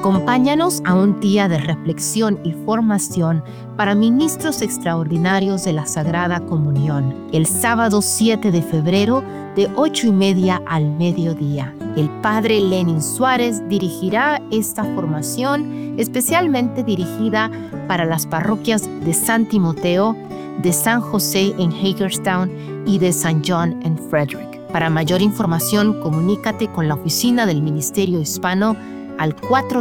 Acompáñanos a un día de reflexión y formación para ministros extraordinarios de la Sagrada Comunión, el sábado 7 de febrero de 8:30 al mediodía. El Padre Lenin Suárez dirigirá esta formación especialmente dirigida para las parroquias de San Timoteo, de San José en Hagerstown y de San John en Frederick. Para mayor información, comunícate con la oficina del Ministerio Hispano al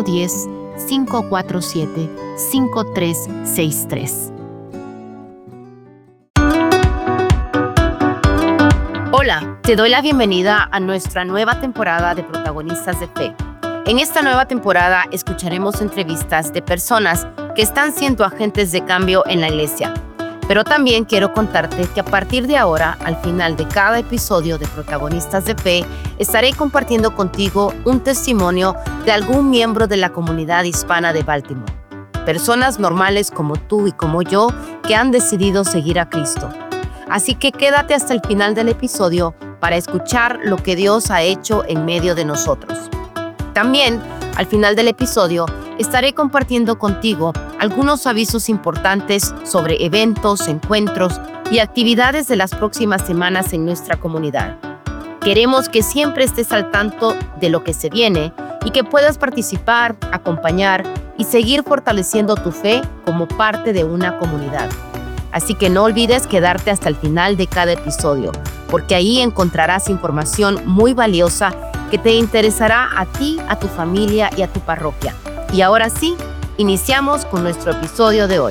410-547-5363. Hola, te doy la bienvenida a nuestra nueva temporada de Protagonistas de Fe. En esta nueva temporada escucharemos entrevistas de personas que están siendo agentes de cambio en la iglesia. Pero también quiero contarte que a partir de ahora, al final de cada episodio de Protagonistas de Fe, estaré compartiendo contigo un testimonio de algún miembro de la comunidad hispana de Baltimore. Personas normales como tú y como yo que han decidido seguir a Cristo. Así que quédate hasta el final del episodio para escuchar lo que Dios ha hecho en medio de nosotros. También, al final del episodio, estaré compartiendo contigo algunos avisos importantes sobre eventos, encuentros y actividades de las próximas semanas en nuestra comunidad. Queremos que siempre estés al tanto de lo que se viene y que puedas participar, acompañar y seguir fortaleciendo tu fe como parte de una comunidad. Así que no olvides quedarte hasta el final de cada episodio, porque ahí encontrarás información muy valiosa que te interesará a ti, a tu familia y a tu parroquia. Y ahora sí, iniciamos con nuestro episodio de hoy.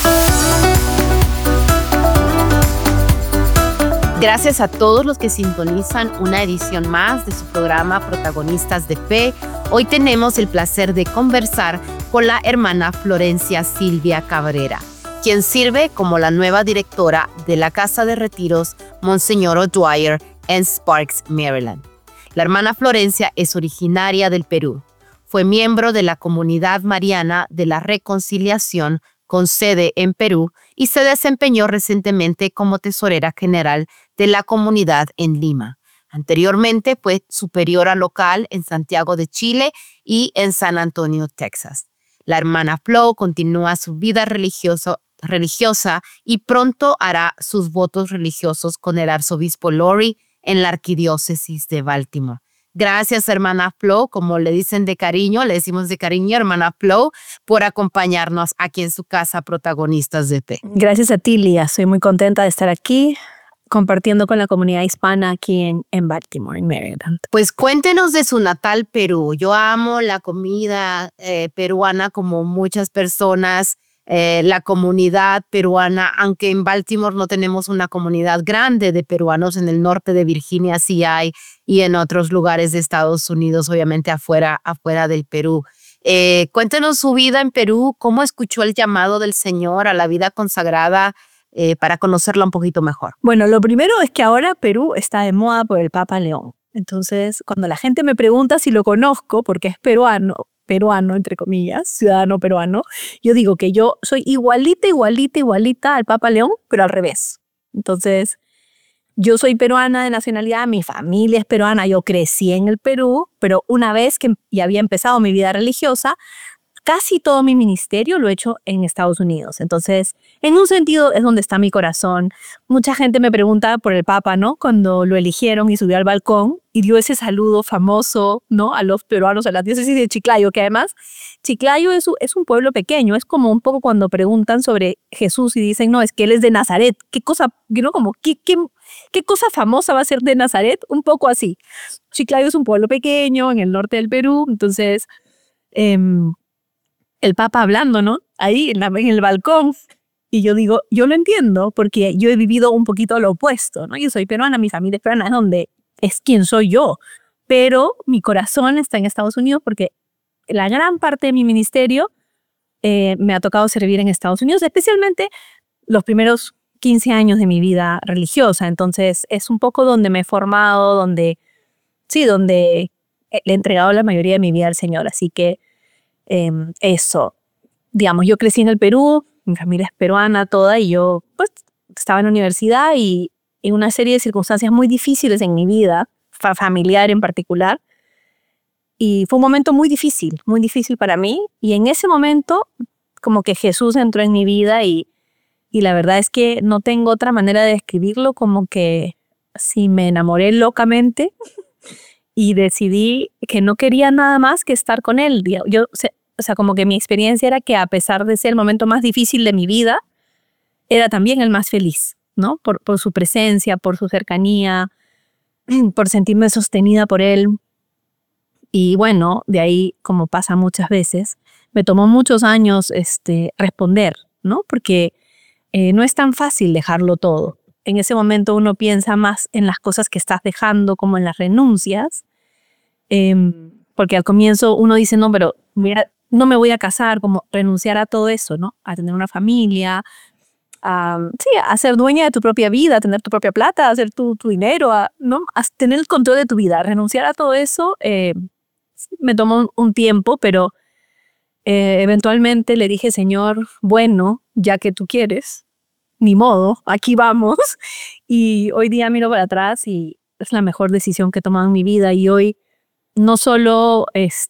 Gracias a todos los que sintonizan una edición más de su programa Protagonistas de Fe. Hoy tenemos el placer de conversar con la hermana Florencia Silvia Cabrera, quien sirve como la nueva directora de la Casa de Retiros Monseñor O'Dwyer en Sparks, Maryland. La hermana Florencia es originaria del Perú. Fue miembro de la Comunidad Mariana de la Reconciliación con sede en Perú y se desempeñó recientemente como tesorera general de la comunidad en Lima. Anteriormente fue superiora local en Santiago de Chile y en San Antonio, Texas. La hermana Flo continúa su vida religiosa y pronto hará sus votos religiosos con el arzobispo Lori en la arquidiócesis de Baltimore. Gracias, hermana Flo, como le dicen de cariño, le decimos de cariño, hermana Flo, por acompañarnos aquí en su casa, Protagonistas de Fe. Gracias a ti, Lía. Soy muy contenta de estar aquí compartiendo con la comunidad hispana aquí en Baltimore, en Maryland. Pues cuéntenos de su natal Perú. Yo amo la comida peruana como muchas personas. La comunidad peruana, aunque en Baltimore no tenemos una comunidad grande de peruanos, en el norte de Virginia sí hay, y en otros lugares de Estados Unidos, obviamente afuera del Perú. Cuéntenos su vida en Perú, cómo escuchó el llamado del Señor a la vida consagrada para conocerla un poquito mejor. Bueno, lo primero es que ahora Perú está de moda por el Papa León. Entonces, cuando la gente me pregunta si lo conozco, porque es peruano, entre comillas, ciudadano peruano, yo digo que yo soy igualita al Papa León, pero al revés. Entonces, yo soy peruana de nacionalidad, mi familia es peruana, yo crecí en el Perú, pero una vez que ya había empezado mi vida religiosa, casi todo mi ministerio lo he hecho en Estados Unidos. Entonces, en un sentido es donde está mi corazón. Mucha gente me pregunta por el Papa, ¿no? Cuando lo eligieron y subió al balcón y dio ese saludo famoso, ¿no? A los peruanos, a la diócesis de Chiclayo, que además Chiclayo es un pueblo pequeño. Es como un poco cuando preguntan sobre Jesús y dicen, no, es que él es de Nazaret. ¿Qué cosa, no? Como, ¿qué cosa famosa va a ser de Nazaret? Un poco así. Chiclayo es un pueblo pequeño en el norte del Perú. Entonces, el Papa hablando, ¿no? Ahí en el balcón. Y yo digo, yo lo entiendo porque yo he vivido un poquito lo opuesto, ¿no? Yo soy peruana, mi familia es peruana, es quien soy yo. Pero mi corazón está en Estados Unidos porque la gran parte de mi ministerio me ha tocado servir en Estados Unidos, especialmente los primeros 15 años de mi vida religiosa. Entonces, es un poco donde me he formado, donde le he entregado la mayoría de mi vida al Señor. Así que eso, digamos, yo crecí en el Perú, mi familia es peruana toda y yo pues estaba en la universidad y en una serie de circunstancias muy difíciles en mi vida, familiar en particular, Y fue un momento muy difícil para mí. Y en ese momento, como que Jesús entró en mi vida y la verdad es que no tengo otra manera de describirlo, como que sí me enamoré locamente y decidí que no quería nada más que estar con él. O sea, como que mi experiencia era que a pesar de ser el momento más difícil de mi vida, era también el más feliz, ¿no? Por su presencia, por su cercanía, por sentirme sostenida por él. Y bueno, de ahí, como pasa muchas veces, me tomó muchos años responder, ¿no? Porque no es tan fácil dejarlo todo. En ese momento uno piensa más en las cosas que estás dejando, como en las renuncias, porque al comienzo uno dice, no, pero no me voy a casar, como renunciar a todo eso, ¿no? A tener una familia, a ser dueña de tu propia vida, a tener tu propia plata, a hacer tu dinero, ¿no? A tener el control de tu vida, renunciar a todo eso. Me tomó un tiempo, pero eventualmente le dije, Señor, bueno, ya que tú quieres, ni modo, aquí vamos. Y hoy día miro para atrás y es la mejor decisión que he tomado en mi vida. Y hoy no solo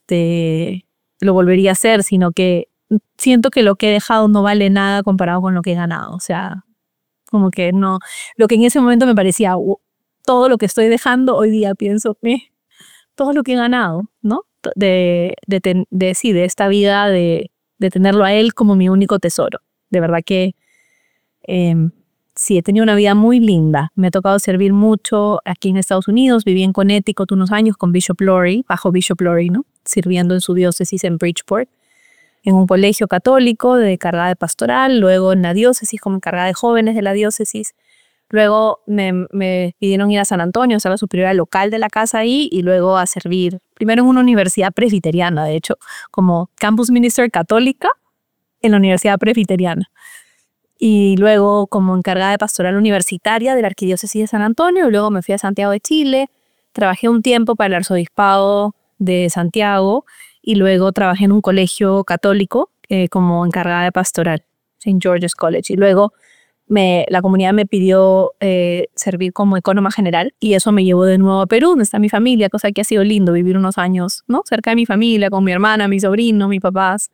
lo volvería a hacer, sino que siento que lo que he dejado no vale nada comparado con lo que he ganado. O sea, como que no, lo que en ese momento me parecía todo lo que estoy dejando, hoy día pienso, todo lo que he ganado, ¿no? De esta vida, de tenerlo a él como mi único tesoro. De verdad que sí, he tenido una vida muy linda. Me ha tocado servir mucho aquí en Estados Unidos. Viví en Connecticut unos años con Bishop Lori, bajo Bishop Lori, ¿no? Sirviendo en su diócesis en Bridgeport, en un colegio católico de encargada de pastoral, luego en la diócesis como encargada de jóvenes de la diócesis. Luego me pidieron ir a San Antonio, a ser la superiora local de la casa ahí, y luego a servir, primero en una universidad presbiteriana, de hecho, como campus minister católica en la universidad presbiteriana. Y luego como encargada de pastoral universitaria de la Arquidiócesis de San Antonio, y luego me fui a Santiago de Chile, trabajé un tiempo para el Arzobispado de Santiago, y luego trabajé en un colegio católico como encargada de pastoral, St. George's College, y luego la comunidad me pidió servir como ecónoma general y eso me llevó de nuevo a Perú, donde está mi familia, cosa que ha sido lindo vivir unos años, ¿no? Cerca de mi familia, con mi hermana, mi sobrino, mis papás.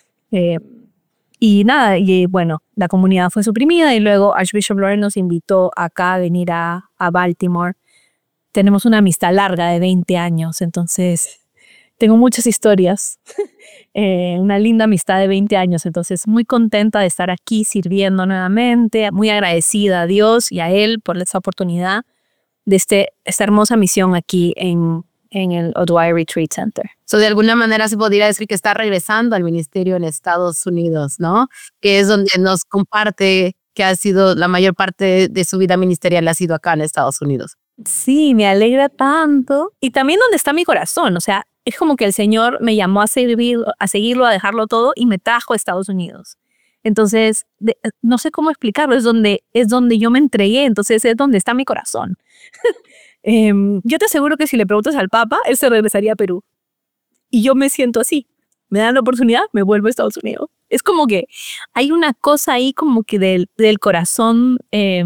Y nada, y bueno, la comunidad fue suprimida y luego Archbishop Lawrence nos invitó acá a venir a Baltimore. Tenemos una amistad larga de 20 años, entonces tengo muchas historias. Una linda amistad de 20 años, entonces muy contenta de estar aquí sirviendo nuevamente, muy agradecida a Dios y a Él por esta oportunidad de esta hermosa misión aquí en el Oduay Retreat Center. De alguna manera se podría decir que está regresando al ministerio en Estados Unidos, ¿no? Que es donde nos comparte que ha sido la mayor parte de su vida ministerial ha sido acá en Estados Unidos. Sí, me alegra tanto. Y también donde está mi corazón, o sea, es como que el Señor me llamó a seguirlo, a dejarlo todo y me trajo a Estados Unidos. Entonces, no sé cómo explicarlo, es donde yo me entregué, entonces es donde está mi corazón. Yo te aseguro que si le preguntas al Papa, él se regresaría a Perú. Y yo me siento así. Me dan la oportunidad, me vuelvo a Estados Unidos. Es como que hay una cosa ahí como que del corazón,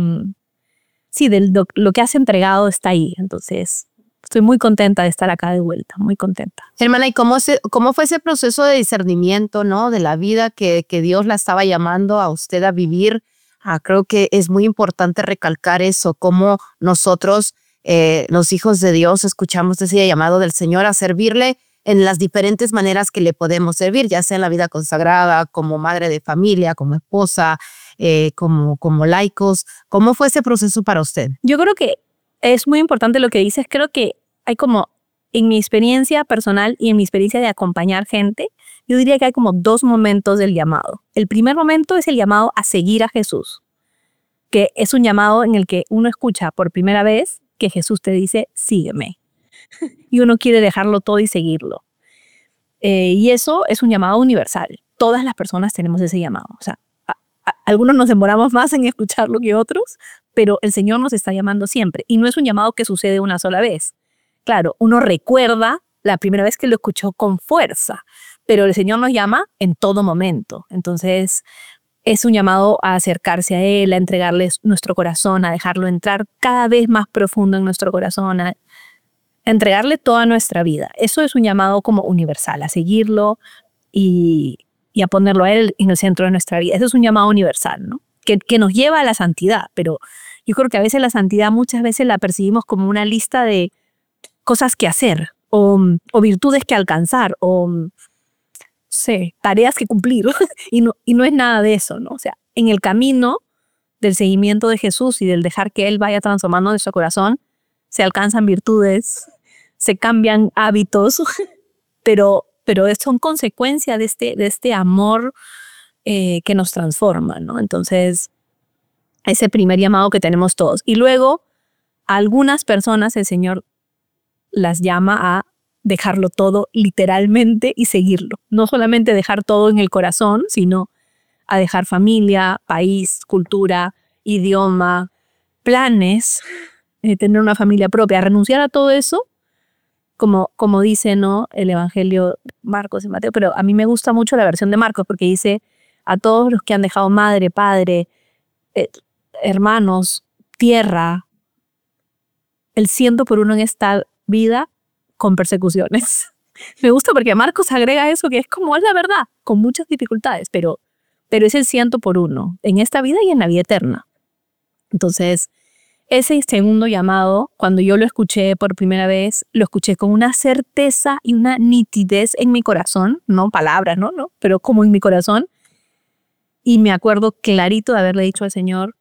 sí, lo que has entregado está ahí. Entonces, estoy muy contenta de estar acá de vuelta, muy contenta. Hermana, ¿y cómo fue ese proceso de discernimiento, ¿no? De la vida que Dios la estaba llamando a usted a vivir? Creo que es muy importante recalcar eso, cómo nosotros, los hijos de Dios, escuchamos ese llamado del Señor a servirle en las diferentes maneras que le podemos servir, ya sea en la vida consagrada, como madre de familia, como esposa, como laicos. ¿Cómo fue ese proceso para usted? Yo creo que es muy importante lo que dices. Creo que hay como, en mi experiencia personal y en mi experiencia de acompañar gente, yo diría que hay como dos momentos del llamado. El primer momento es el llamado a seguir a Jesús, que es un llamado en el que uno escucha por primera vez que Jesús te dice, sígueme. Y uno quiere dejarlo todo y seguirlo. Y eso es un llamado universal. Todas las personas tenemos ese llamado. O sea, algunos nos demoramos más en escucharlo que otros, pero el Señor nos está llamando siempre. Y no es un llamado que sucede una sola vez. Claro, uno recuerda la primera vez que lo escuchó con fuerza, pero el Señor nos llama en todo momento. Entonces, es un llamado a acercarse a Él, a entregarle nuestro corazón, a dejarlo entrar cada vez más profundo en nuestro corazón, entregarle toda nuestra vida. Eso es un llamado como universal, a seguirlo y a ponerlo a Él en el centro de nuestra vida. Eso es un llamado universal, ¿no? Que nos lleva a la santidad, pero yo creo que a veces la santidad muchas veces la percibimos como una lista de cosas que hacer o virtudes que alcanzar o tareas que cumplir y no es nada de eso, ¿no? O sea, en el camino del seguimiento de Jesús y del dejar que Él vaya transformando nuestro corazón, se alcanzan virtudes, se cambian hábitos, pero son consecuencia de este amor que nos transforma, ¿no? Entonces, ese primer llamado que tenemos todos. Y luego, a algunas personas el Señor las llama a dejarlo todo literalmente y seguirlo. No solamente dejar todo en el corazón, sino a dejar familia, país, cultura, idioma, planes, tener una familia propia, renunciar a todo eso, como dice, ¿no?, el Evangelio de Marcos y Mateo, pero a mí me gusta mucho la versión de Marcos porque dice a todos los que han dejado madre, padre, hermanos, tierra, el 100 por 1 en esta vida con persecuciones. Me gusta porque Marcos agrega eso que es como es la verdad, con muchas dificultades, pero es el 100 por 1 en esta vida y en la vida eterna. Entonces, ese segundo llamado, cuando yo lo escuché por primera vez, lo escuché con una certeza y una nitidez en mi corazón, no palabras, no, pero como en mi corazón. Y me acuerdo clarito de haberle dicho al Señor,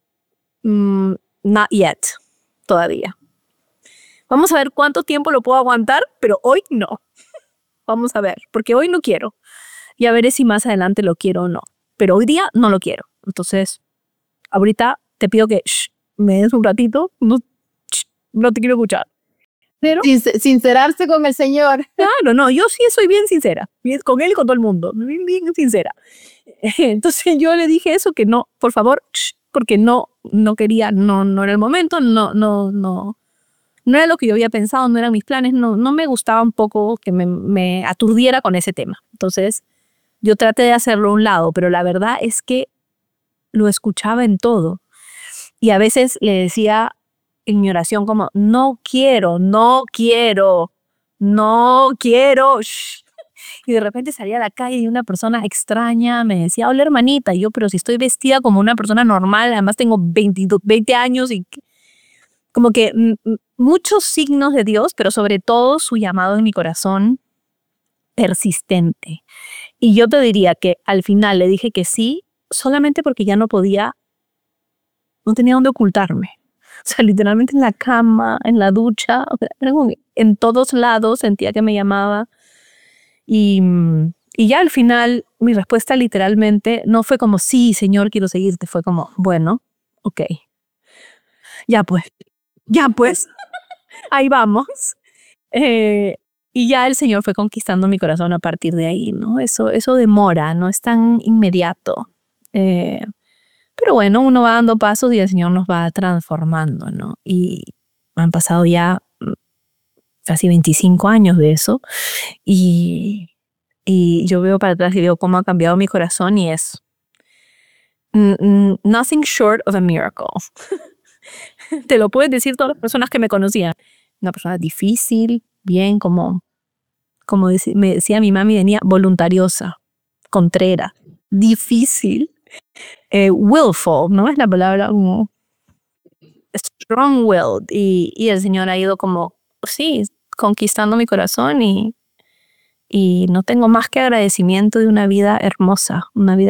not yet, todavía. Vamos a ver cuánto tiempo lo puedo aguantar, pero hoy no. Vamos a ver, porque hoy no quiero. Ya veré si más adelante lo quiero o no. Pero hoy día no lo quiero. Entonces, ahorita te pido que me des un ratito, no te quiero escuchar. Pero, Sincerarse con el Señor. Claro, no, yo sí soy bien sincera, con Él y con todo el mundo, bien sincera. Entonces yo le dije eso, que no, por favor, porque no quería, no era el momento, no era lo que yo había pensado, no eran mis planes, no me gustaba un poco que me aturdiera con ese tema. Entonces yo traté de hacerlo a un lado, pero la verdad es que lo escuchaba en todo. Y a veces le decía en mi oración como, no quiero. Y de repente salía a la calle y una persona extraña me decía, hola hermanita. Y yo, pero si estoy vestida como una persona normal, además tengo 20 años y como que muchos signos de Dios, pero sobre todo su llamado en mi corazón persistente. Y yo te diría que al final le dije que sí, solamente porque ya no tenía dónde ocultarme. O sea, literalmente en la cama, en la ducha, o sea, en todos lados sentía que me llamaba. Y ya al final mi respuesta literalmente no fue como, sí, Señor, quiero seguirte. Fue como, bueno, ok. Ya pues, ahí vamos. Y ya el Señor fue conquistando mi corazón a partir de ahí, ¿no? Eso demora, no es tan inmediato. Pero bueno, uno va dando pasos y el Señor nos va transformando, ¿no? Y han pasado ya casi 25 años de eso. Y yo veo para atrás y veo cómo ha cambiado mi corazón y es nothing short of a miracle. Te lo pueden decir todas las personas que me conocían. Una persona difícil, bien, como me decía mi mami, venía voluntariosa, contrera, difícil, willful, ¿no? Es la palabra como strong-willed. Y el Señor ha ido como, sí, conquistando mi corazón y no tengo más que agradecimiento de una vida hermosa,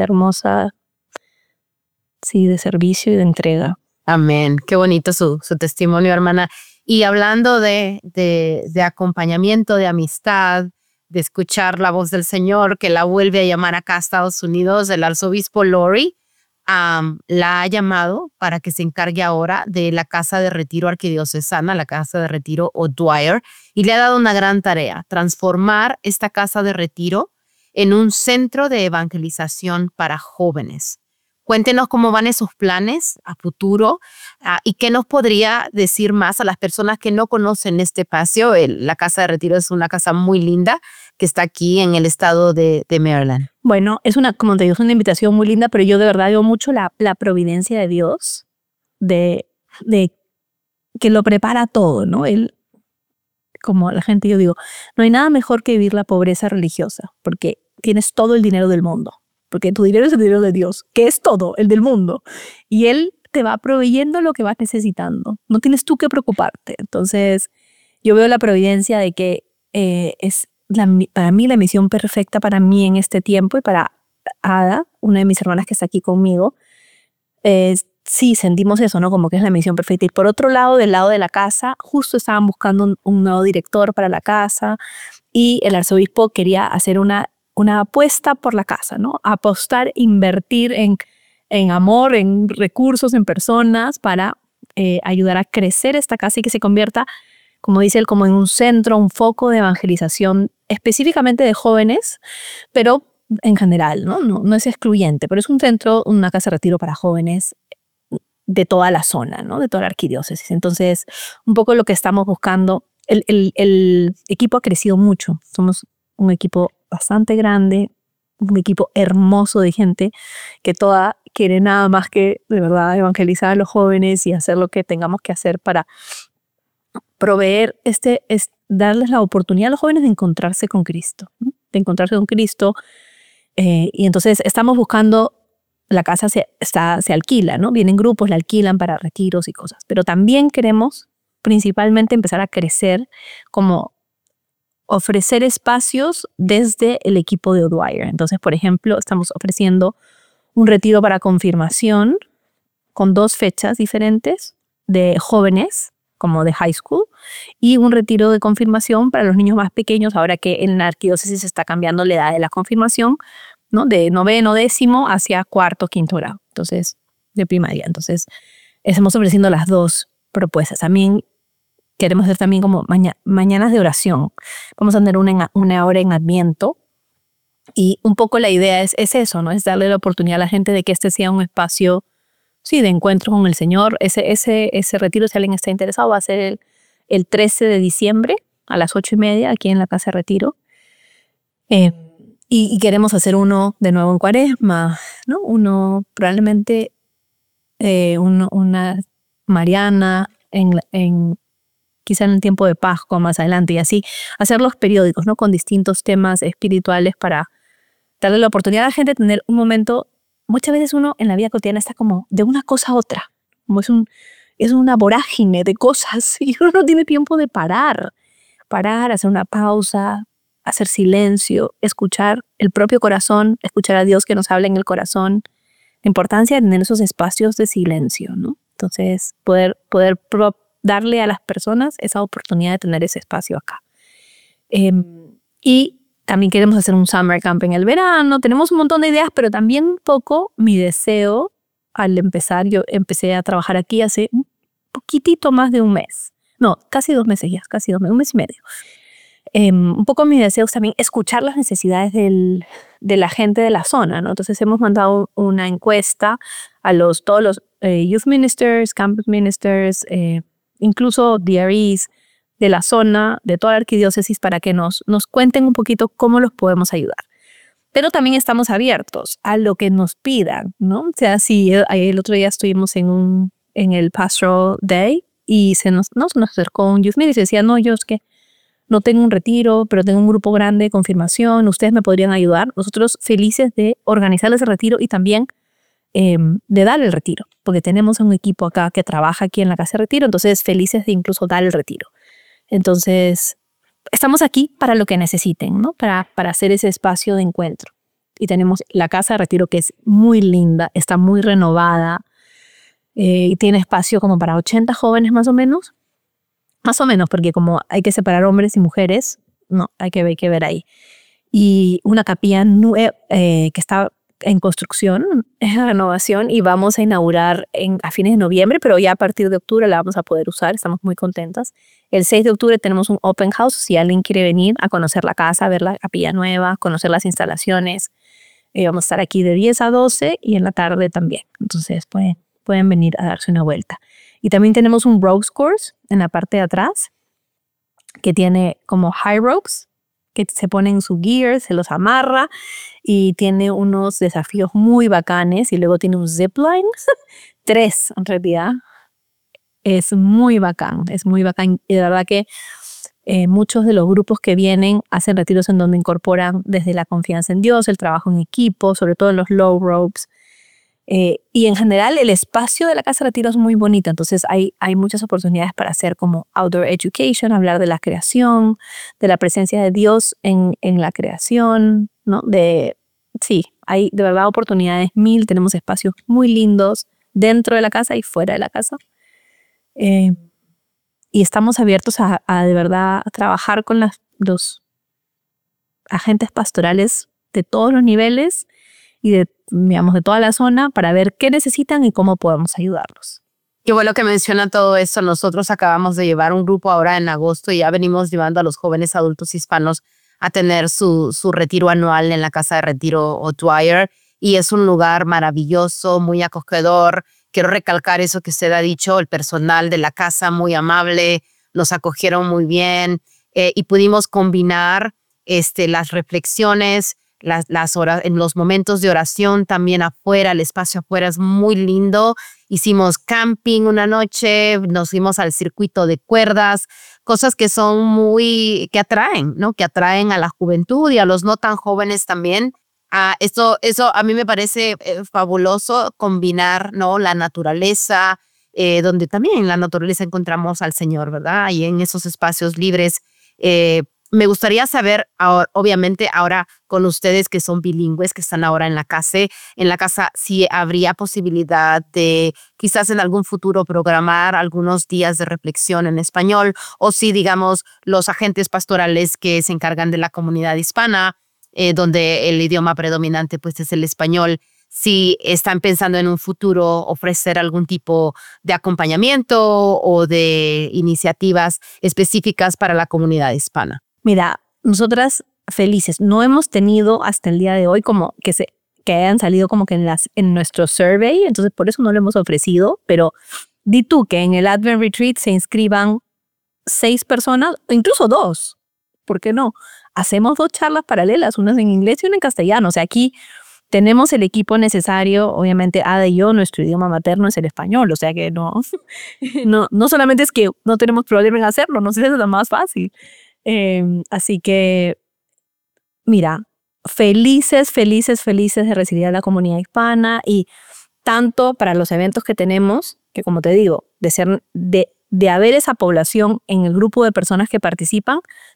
sí, de servicio y de entrega. Amén. Qué bonito su testimonio, hermana. Y hablando de acompañamiento, de amistad, de escuchar la voz del Señor, que la vuelve a llamar acá a Estados Unidos, el arzobispo Lori la ha llamado para que se encargue ahora de la casa de retiro arquidiocesana, la casa de retiro O'Dwyer, y le ha dado una gran tarea, transformar esta casa de retiro en un centro de evangelización para jóvenes. Cuéntenos cómo van esos planes a futuro y qué nos podría decir más a las personas que no conocen este espacio. La casa de retiro es una casa muy linda que está aquí en el estado de Maryland. Bueno, como te digo, es una invitación muy linda, pero yo de verdad veo mucho la providencia de Dios, de que lo prepara todo, ¿no? Él como la gente, yo digo, no hay nada mejor que vivir la pobreza religiosa, porque tienes todo el dinero del mundo, porque tu dinero es el dinero de Dios, que es todo, el del mundo, y Él te va proveyendo lo que vas necesitando. No tienes tú que preocuparte. Entonces, yo veo la providencia de que para mí la misión perfecta para mí en este tiempo y para Ada, una de mis hermanas que está aquí conmigo, sí, sentimos eso, ¿no? Como que es la misión perfecta. Y por otro lado, del lado de la casa, justo estaban buscando un nuevo director para la casa y el arzobispo quería hacer una apuesta por la casa, ¿no? Apostar, invertir en amor, en recursos, en personas para ayudar a crecer esta casa y que se convierta, como dice él, como en un centro, un foco de evangelización específicamente de jóvenes, pero en general, ¿no? No es excluyente, pero es un centro, una casa de retiro para jóvenes de toda la zona, ¿no? De toda la arquidiócesis. Entonces, un poco lo que estamos buscando, el equipo ha crecido mucho. Somos un equipo bastante grande, un equipo hermoso de gente que toda quiere nada más que, de verdad, evangelizar a los jóvenes y hacer lo que tengamos que hacer para proveer, darles la oportunidad a los jóvenes de encontrarse con Cristo, ¿no? De encontrarse con Cristo. Y entonces estamos buscando, la casa se alquila, ¿no? Vienen grupos, la alquilan para retiros y cosas. Pero también queremos principalmente empezar a crecer, como ofrecer espacios desde el equipo de O'Dwyer. Entonces, por ejemplo, estamos ofreciendo un retiro para confirmación con 2 fechas diferentes de jóvenes, como de high school, y un retiro de confirmación para los niños más pequeños, ahora que en la arquidiócesis se está cambiando la edad de la confirmación, ¿no? De 9º, 10º hacia 4º, 5º grado, entonces de primaria. Entonces, estamos ofreciendo las 2 propuestas. También queremos hacer también como mañanas de oración. Vamos a tener una hora en Adviento y un poco la idea es eso, ¿no? Es darle la oportunidad a la gente de que este sea un espacio, sí, de encuentro con el Señor. Ese retiro, si alguien está interesado, va a ser el 13 de diciembre a las 8:30 aquí en la casa de retiro. Y queremos hacer uno de nuevo en Cuaresma, ¿no? Uno probablemente una Mariana quizá en el tiempo de Pascua más adelante, y así hacer los periódicos, ¿no? Con distintos temas espirituales para darle la oportunidad a la gente de tener un momento. Muchas veces uno en la vida cotidiana está como de una cosa a otra, como es una vorágine de cosas y uno no tiene tiempo de parar, hacer una pausa, hacer silencio, escuchar el propio corazón, escuchar a Dios que nos habla en el corazón. La importancia de tener esos espacios de silencio, ¿no? Entonces, poder darle a las personas esa oportunidad de tener ese espacio acá. Y también queremos hacer un summer camp en el verano. Tenemos un montón de ideas, pero también un poco mi deseo al empezar. Yo empecé a trabajar aquí hace un poquitito más de un mes. No, casi 2 meses ya, casi 2 meses, 1 mes y medio. Un poco mi deseo es también escuchar las necesidades de la gente de la zona, ¿no? Entonces hemos mandado una encuesta a todos los youth ministers, campus ministers, incluso DREs de la zona, de toda la arquidiócesis, para que nos cuenten un poquito cómo los podemos ayudar. Pero también estamos abiertos a lo que nos pidan, ¿no? O sea, si el otro día estuvimos en el Pastoral Day y nos acercó un youth minister y decía, no, yo es que no tengo un retiro, pero tengo un grupo grande de confirmación, ustedes me podrían ayudar. Nosotros felices de organizar ese retiro y también de dar el retiro, porque tenemos un equipo acá que trabaja aquí en la casa de retiro, entonces felices de incluso dar el retiro. Entonces, estamos aquí para lo que necesiten, ¿no? Para hacer ese espacio de encuentro. Y tenemos la casa de retiro que es muy linda, está muy renovada, y tiene espacio como para 80 jóvenes más o menos. Más o menos, porque como hay que separar hombres y mujeres, no, hay que ver ahí. Y una capilla que está en construcción, en renovación, y vamos a inaugurar a fines de noviembre, pero ya a partir de octubre la vamos a poder usar, estamos muy contentas. El 6 de octubre tenemos un open house, si alguien quiere venir a conocer la casa, ver la capilla nueva, conocer las instalaciones. Vamos a estar aquí de 10 a 12 y en la tarde también. Entonces pueden venir a darse una vuelta. Y también tenemos un ropes course en la parte de atrás que tiene como high ropes que se ponen su gear, se los amarra y tiene unos desafíos muy bacanes y luego tiene un zip line, 3 en realidad. Es muy bacán y de verdad que Muchos de los grupos que vienen hacen retiros en donde incorporan desde la confianza en Dios, el trabajo en equipo, sobre todo en los low ropes. Y en general el espacio de la casa de retiro es muy bonito, entonces hay muchas oportunidades para hacer como outdoor education, hablar de la creación, de la presencia de Dios en la creación, ¿no? Sí, hay de verdad oportunidades mil, tenemos espacios muy lindos dentro de la casa y fuera de la casa. Y estamos abiertos a de verdad trabajar con los agentes pastorales de todos los niveles y de toda la zona para ver qué necesitan y cómo podemos ayudarlos. Qué bueno que menciona todo esto. Nosotros acabamos de llevar un grupo ahora en agosto y ya venimos llevando a los jóvenes adultos hispanos a tener su retiro anual en la casa de retiro O'Dwyer, y es un lugar maravilloso, muy acogedor. Quiero recalcar eso que usted ha dicho, el personal de la casa muy amable, nos acogieron muy bien, y pudimos combinar las reflexiones, las horas, en los momentos de oración también afuera, el espacio afuera es muy lindo. Hicimos camping una noche, nos fuimos al circuito de cuerdas, cosas que son que atraen, ¿no? Que atraen a la juventud y a los no tan jóvenes también. Eso a mí me parece fabuloso combinar, ¿no? La naturaleza, donde también en la naturaleza encontramos al Señor, ¿verdad? Y en esos espacios libres. Me gustaría saber, obviamente ahora con ustedes que son bilingües, que están ahora en la casa, si habría posibilidad de quizás en algún futuro programar algunos días de reflexión en español, o si, digamos, los agentes pastorales que se encargan de la comunidad hispana, donde el idioma predominante pues es el español, si están pensando en un futuro ofrecer algún tipo de acompañamiento o de iniciativas específicas para la comunidad hispana. Mira, nosotras felices, no hemos tenido hasta el día de hoy como que hayan salido como que en nuestro survey, entonces por eso no lo hemos ofrecido, pero di tú que en el Advent Retreat se inscriban 6 personas, o incluso 2, ¿por qué no? Hacemos 2 charlas paralelas, una en inglés y una en castellano, o sea, aquí tenemos el equipo necesario, obviamente Ada y yo, nuestro idioma materno es el español, o sea que no solamente es que no tenemos problema en hacerlo, no sé si es lo más fácil. Así que, mira, felices de recibir a la comunidad hispana, y tanto para los eventos que tenemos, que como te digo, de haber esa población en el grupo de personas que participan,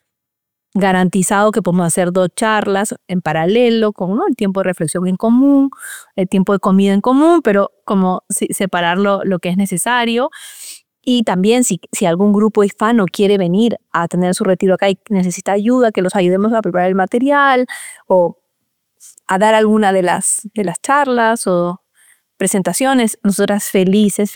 garantizado que podemos hacer 2 charlas en paralelo con, ¿no?, el tiempo de reflexión en común, el tiempo de comida en común, pero como separar lo que es necesario. Y también si algún grupo hispano quiere venir a tener su retiro acá y necesita ayuda, que los ayudemos a preparar el material o a dar alguna de las charlas o presentaciones, nosotras felices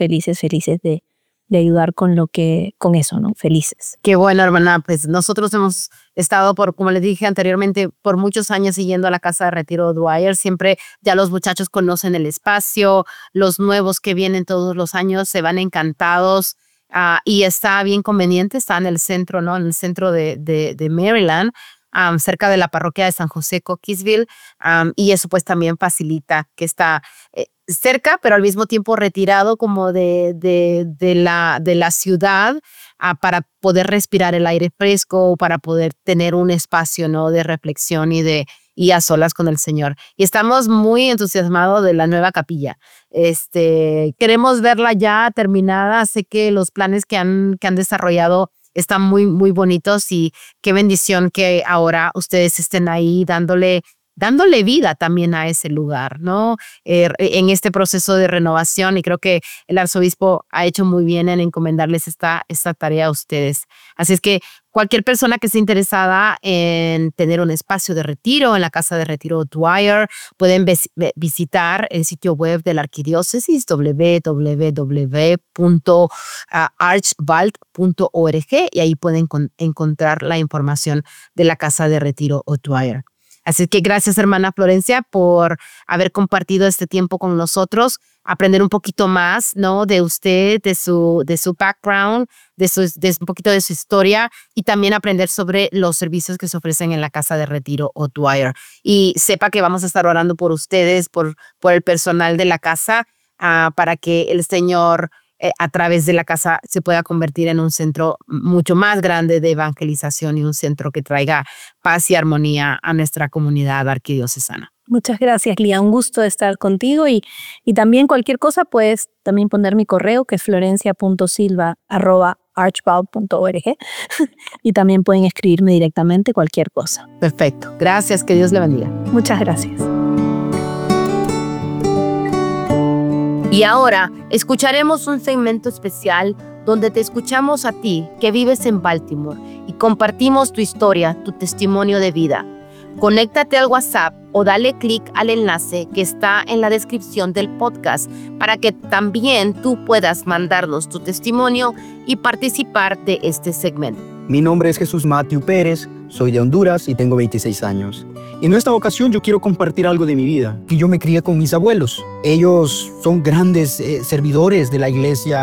de ayudar con eso, ¿no? Felices. Qué bueno, hermana. Pues nosotros hemos estado como les dije anteriormente, por muchos años siguiendo a la casa de retiro O'Dwyer. Siempre ya los muchachos conocen el espacio, los nuevos que vienen todos los años se van encantados, y está bien conveniente, está en el centro, ¿no? En el centro de Maryland, cerca de la parroquia de San José Cookiesville, y eso pues también facilita que está cerca, pero al mismo tiempo retirado como de la ciudad, para poder respirar el aire fresco, para poder tener un espacio, ¿no?, de reflexión y a solas con el Señor. Y estamos muy entusiasmados de la nueva capilla. Queremos verla ya terminada. Sé que los planes que han desarrollado están muy, muy bonitos, y qué bendición que ahora ustedes estén ahí dándole vida también a ese lugar, ¿no? En este proceso de renovación, y creo que el arzobispo ha hecho muy bien en encomendarles esta tarea a ustedes. Así es que cualquier persona que esté interesada en tener un espacio de retiro en la casa de retiro O'Dwyer, pueden visitar el sitio web de la arquidiócesis, www.archbald.org, y ahí pueden encontrar la información de la casa de retiro O'Dwyer. Así que gracias, hermana Florencia, por haber compartido este tiempo con nosotros, aprender un poquito más, ¿no?, de usted, de su background, de un poquito de su historia, y también aprender sobre los servicios que se ofrecen en la casa de retiro O'Dwyer. Y sepa que vamos a estar orando por ustedes, por el personal de la casa, para que el Señor a través de la casa se pueda convertir en un centro mucho más grande de evangelización y un centro que traiga paz y armonía a nuestra comunidad arquidiocesana. Muchas gracias, Lía. Un gusto estar contigo y también cualquier cosa puedes también poner mi correo que es florencia.silva@archbald.org y también pueden escribirme directamente cualquier cosa. Perfecto. Gracias. Que Dios le bendiga. Muchas gracias. Y ahora escucharemos un segmento especial donde te escuchamos a ti que vives en Baltimore y compartimos tu historia, tu testimonio de vida. Conéctate al WhatsApp o dale clic al enlace que está en la descripción del podcast para que también tú puedas mandarnos tu testimonio y participar de este segmento. Mi nombre es Jesús Matthew Pérez, soy de Honduras y tengo 26 años. Y en esta ocasión yo quiero compartir algo de mi vida, que yo me crié con mis abuelos. Ellos son grandes servidores de la iglesia,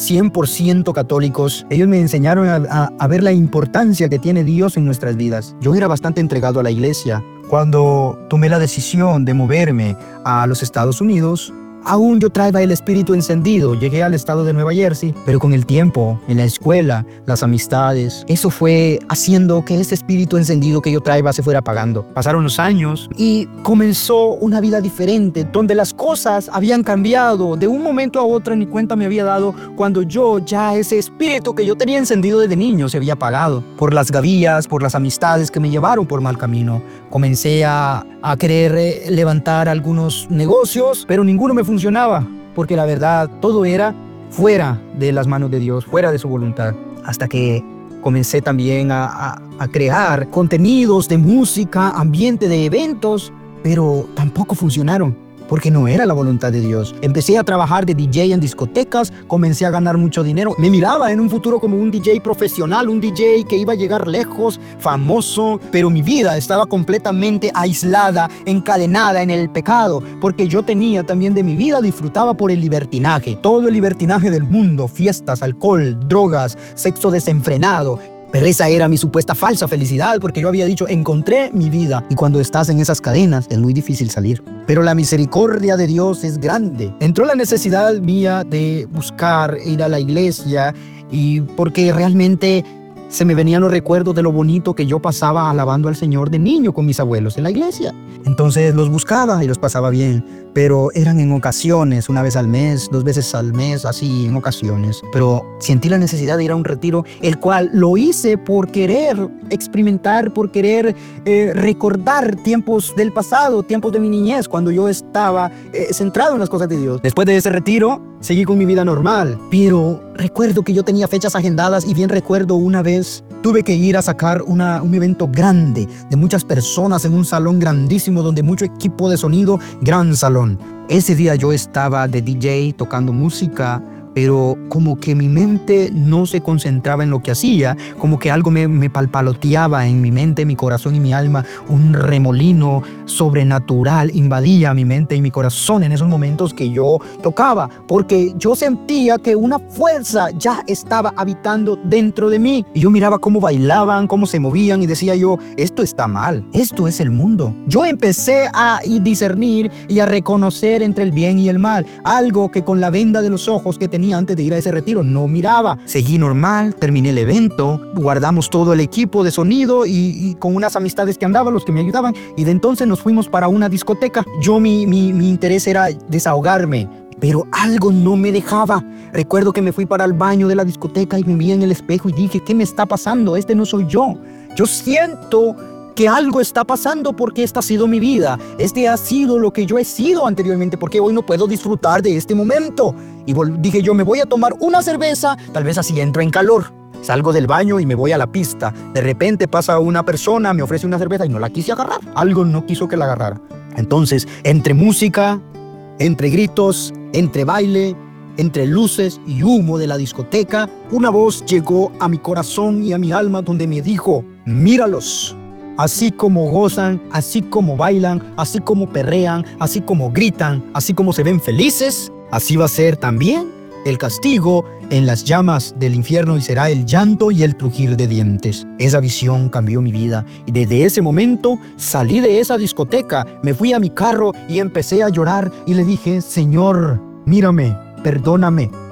100% católicos. Ellos me enseñaron a ver la importancia que tiene Dios en nuestras vidas. Yo era bastante entregado a la iglesia. Cuando tomé la decisión de moverme a los Estados Unidos, aún yo traía el espíritu encendido. Llegué al estado de Nueva Jersey, pero con el tiempo, en la escuela, las amistades, eso fue haciendo que ese espíritu encendido que yo traía se fuera apagando. Pasaron los años y comenzó una vida diferente, donde las cosas habían cambiado. De un momento a otro ni cuenta me había dado cuando ya ese espíritu que yo tenía encendido desde niño se había apagado. Por las gavillas, por las amistades que me llevaron por mal camino. Comencé a querer levantar algunos negocios, pero ninguno me funcionaba, porque la verdad todo era fuera de las manos de Dios, fuera de su voluntad. Hasta que comencé también a crear contenidos de música, ambiente de eventos, pero tampoco funcionaron, porque no era la voluntad de Dios. Empecé a trabajar de DJ en discotecas, comencé a ganar mucho dinero. Me miraba en un futuro como un DJ profesional, un DJ que iba a llegar lejos, famoso, pero mi vida estaba completamente aislada, encadenada en el pecado, porque yo tenía también de mi vida, disfrutaba por el libertinaje, todo el libertinaje del mundo, fiestas, alcohol, drogas, sexo desenfrenado. Pero esa era mi supuesta falsa felicidad, porque yo había dicho, encontré mi vida. Y cuando estás en esas cadenas, es muy difícil salir. Pero la misericordia de Dios es grande. Entró la necesidad mía de buscar ir a la iglesia, y porque realmente se me venían los recuerdos de lo bonito que yo pasaba alabando al Señor de niño con mis abuelos en la iglesia. Entonces los buscaba y los pasaba bien, pero eran en ocasiones, una vez al mes, 2 veces al mes, así en ocasiones. Pero sentí la necesidad de ir a un retiro, el cual lo hice por querer experimentar, por querer recordar tiempos del pasado, tiempos de mi niñez, cuando yo estaba centrado en las cosas de Dios. Después de ese retiro, seguí con mi vida normal, pero recuerdo que yo tenía fechas agendadas y bien recuerdo una vez tuve que ir a sacar un evento grande de muchas personas en un salón grandísimo donde mucho equipo de sonido, gran salón. Ese día yo estaba de DJ tocando música, pero como que mi mente no se concentraba en lo que hacía, como que algo me palpaloteaba en mi mente, mi corazón y mi alma. Un remolino sobrenatural invadía mi mente y mi corazón en esos momentos que yo tocaba, porque yo sentía que una fuerza ya estaba habitando dentro de mí. Y yo miraba cómo bailaban, cómo se movían y decía yo, esto está mal, esto es el mundo. Yo empecé a discernir y a reconocer entre el bien y el mal, algo que con la venda de los ojos que tenía antes de ir a ese retiro no miraba. Seguí normal, terminé el evento, guardamos todo el equipo de sonido y con unas amistades que andaban, los que me ayudaban, y de entonces nos fuimos para una discoteca. Mi interés era desahogarme, pero algo no me dejaba. Recuerdo que me fui para el baño de la discoteca y me vi en el espejo y dije, ¿qué me está pasando? Este no soy yo. Yo siento que algo está pasando porque esta ha sido mi vida. Este ha sido lo que yo he sido anteriormente, porque hoy no puedo disfrutar de este momento. Y dije yo, me voy a tomar una cerveza, tal vez así entro en calor. Salgo del baño y me voy a la pista. De repente pasa una persona, me ofrece una cerveza y no la quise agarrar. Algo no quiso que la agarrara. Entonces, entre música, entre gritos, entre baile, entre luces y humo de la discoteca, una voz llegó a mi corazón y a mi alma donde me dijo, míralos. Así como gozan, así como bailan, así como perrean, así como gritan, así como se ven felices, así va a ser también el castigo en las llamas del infierno, y será el llanto y el crujir de dientes. Esa visión cambió mi vida y desde ese momento salí de esa discoteca, me fui a mi carro y empecé a llorar y le dije, Señor, mírame, perdóname.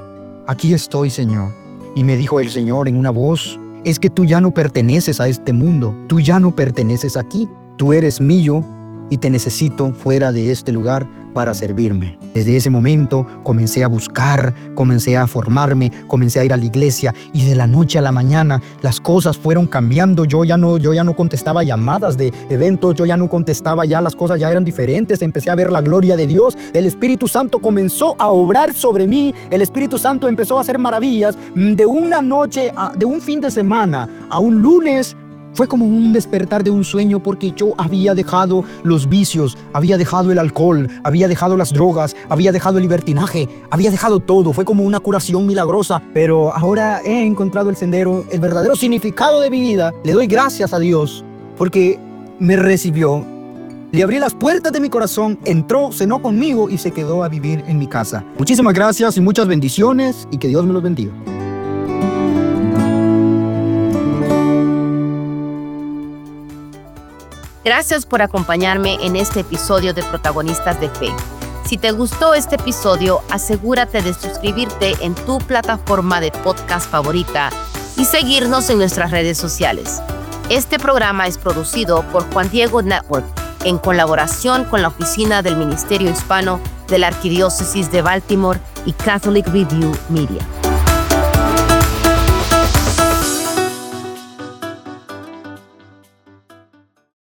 aquí estoy, Señor. Y me dijo el Señor en una voz, es que tú ya no perteneces a este mundo, tú ya no perteneces aquí, tú eres mío y te necesito fuera de este lugar para servirme. Desde ese momento comencé a buscar, comencé a formarme, comencé a ir a la iglesia y de la noche a la mañana las cosas fueron cambiando. Yo ya no contestaba llamadas de eventos, yo ya no contestaba, ya las cosas ya eran diferentes. Empecé a ver la gloria de Dios. El Espíritu Santo comenzó a obrar sobre mí. El Espíritu Santo empezó a hacer maravillas. De una noche, de un fin de semana a un lunes, fue como un despertar de un sueño porque yo había dejado los vicios, había dejado el alcohol, había dejado las drogas, había dejado el libertinaje, había dejado todo. Fue como una curación milagrosa, pero ahora he encontrado el sendero, el verdadero significado de mi vida. Le doy gracias a Dios porque me recibió. Le abrí las puertas de mi corazón, entró, cenó conmigo y se quedó a vivir en mi casa. Muchísimas gracias y muchas bendiciones y que Dios me los bendiga. Gracias por acompañarme en este episodio de Protagonistas de Fe. Si te gustó este episodio, asegúrate de suscribirte en tu plataforma de podcast favorita y seguirnos en nuestras redes sociales. Este programa es producido por Juan Diego Network en colaboración con la Oficina del Ministerio Hispano de la Arquidiócesis de Baltimore y Catholic Review Media.